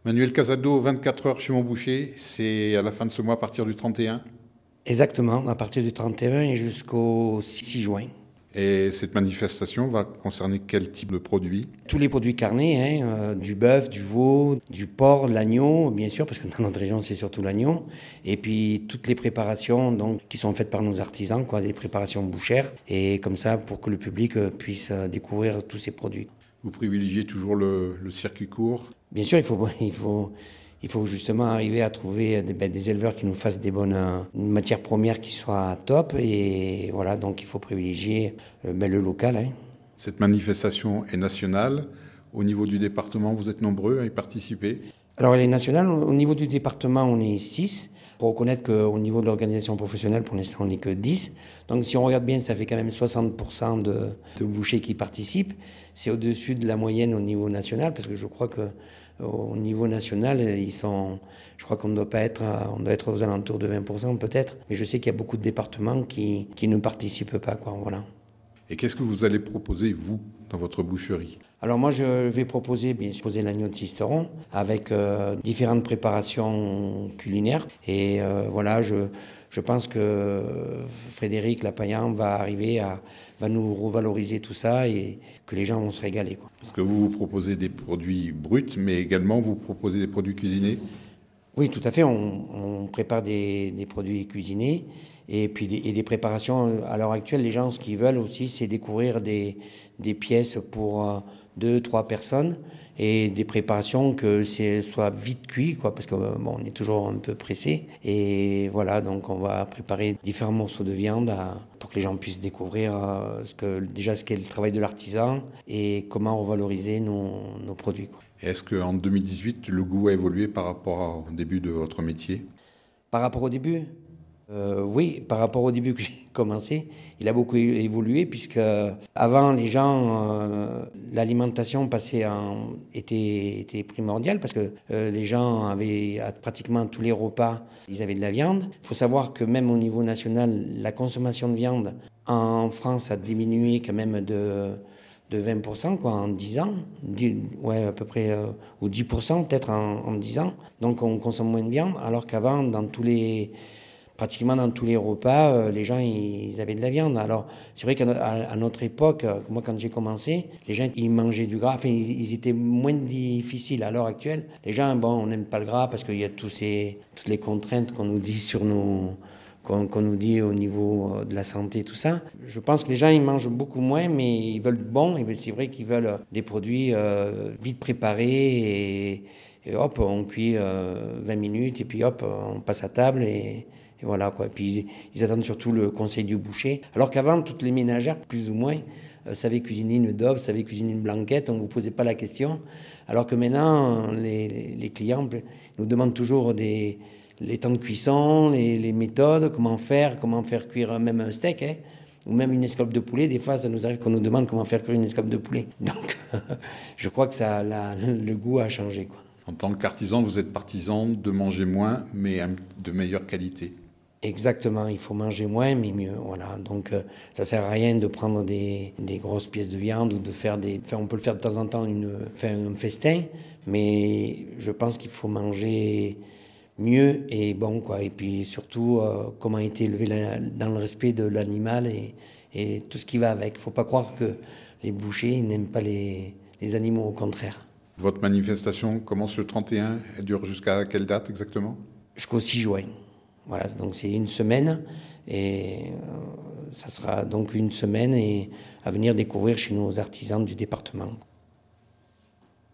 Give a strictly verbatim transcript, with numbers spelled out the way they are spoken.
Manuel Casado, vingt-quatre heures chez mon boucher, c'est à la fin de ce mois, à partir du trente et un. Exactement, à partir du trente et un et jusqu'au six juin. Et cette manifestation va concerner quel type de produits? Tous les produits carnés, hein, euh, du bœuf, du veau, du porc, de l'agneau, bien sûr, parce que dans notre région, c'est surtout l'agneau. Et puis toutes les préparations donc, qui sont faites par nos artisans, quoi, des préparations bouchères. Et comme ça, pour que le public euh, puisse euh, découvrir tous ces produits. Vous privilégiez toujours le, le circuit court? Bien sûr, il faut, il faut, il faut justement arriver à trouver des, ben, des éleveurs qui nous fassent des bonnes euh, matières premières qui soient top. Et voilà, donc il faut privilégier euh, ben, le local. Hein. Cette manifestation est nationale. Au niveau du département, vous êtes nombreux à y participer? Alors elle est nationale. Au niveau du département, on est six. Il faut reconnaître qu'au niveau de l'organisation professionnelle, pour l'instant, on n'est que dix. Donc si on regarde bien, ça fait quand même soixante pour cent de, de bouchers qui participent. C'est au-dessus de la moyenne au niveau national, parce que je crois que au niveau national, ils sont, je crois qu'on ne doit pas être, on doit être aux alentours de vingt pour cent peut-être. Mais je sais qu'il y a beaucoup de départements qui, qui ne participent pas, quoi. Voilà. Et qu'est-ce que vous allez proposer, vous, dans votre boucherie? Alors moi, je vais proposer, bien sûr, l'agneau de Sisteron avec euh, différentes préparations culinaires. Et euh, voilà, je, je pense que Frédéric Lapaillant va arriver à va nous revaloriser tout ça et que les gens vont se régaler, quoi. Parce que vous, vous proposez des produits bruts, mais également vous proposez des produits cuisinés? Oui, tout à fait. On, on prépare des, des produits cuisinés et puis des, et des préparations. À l'heure actuelle, les gens, ce qu'ils veulent aussi, c'est découvrir des, des pièces pour euh, deux, trois personnes et des préparations que c'est soit vite cuit, quoi, parce que bon, on est toujours un peu pressé. Et voilà, donc on va préparer différents morceaux de viande à, pour que les gens puissent découvrir euh, ce que déjà ce qu'est le travail de l'artisan et comment revaloriser nos, nos produits, quoi. Est-ce qu'en deux mille dix-huit, le goût a évolué par rapport au début de votre métier? Par rapport au début, euh, oui, par rapport au début que j'ai commencé, il a beaucoup é- évolué puisque avant les gens, euh, l'alimentation passait en, était, était primordiale parce que euh, les gens avaient à pratiquement tous les repas, ils avaient de la viande. Il faut savoir que même au niveau national, la consommation de viande en France a diminué quand même de de vingt pour cent quoi, en dix ans, dix, ouais, à peu près, euh, ou dix pour cent peut-être en, en dix ans. Donc on consomme moins de viande, alors qu'avant, dans tous les, pratiquement dans tous les repas, euh, les gens ils, ils avaient de la viande. Alors c'est vrai qu'à no- à, à notre époque, euh, moi quand j'ai commencé, les gens ils mangeaient du gras, enfin ils, ils étaient moins difficiles. À l'heure actuelle, les gens, bon, on n'aime pas le gras parce qu'il y a tous ces, toutes les contraintes qu'on nous dit sur nos qu'on qu'on nous dit au niveau de la santé, tout ça. Je pense que les gens, ils mangent beaucoup moins, mais ils veulent bon. Ils veulent, c'est vrai qu'ils veulent des produits euh, vite préparés et, et hop, on cuit euh, vingt minutes et puis hop, on passe à table et, et voilà, quoi. Et puis ils, ils attendent surtout le conseil du boucher. Alors qu'avant, toutes les ménagères, plus ou moins, euh, savaient cuisiner une daube, savaient cuisiner une blanquette, on ne vous posait pas la question. Alors que maintenant, les, les clients nous demandent toujours des les temps de cuisson, les, les méthodes, comment faire, comment faire cuire même un steak, hein, ou même une escalope de poulet. Des fois, ça nous arrive qu'on nous demande comment faire cuire une escalope de poulet. Donc, je crois que ça, la, le goût a changé, quoi. En tant qu'artisan, vous êtes partisan de manger moins, mais de meilleure qualité. Exactement, il faut manger moins, mais mieux. Voilà. Donc, euh, ça sert à rien de prendre des, des grosses pièces de viande ou de faire des. Enfin, on peut le faire de temps en temps, une, faire un festin, mais je pense qu'il faut manger mieux et bon, quoi. Et puis surtout, euh, comment a été élevé la- dans le respect de l'animal et, et tout ce qui va avec. Il ne faut pas croire que les bouchers n'aiment pas les, les animaux, au contraire. Votre manifestation commence le trente et un, elle dure jusqu'à quelle date exactement? Jusqu'au six juin. Voilà, donc c'est une semaine et euh, ça sera donc une semaine et à venir découvrir chez nos artisans du département.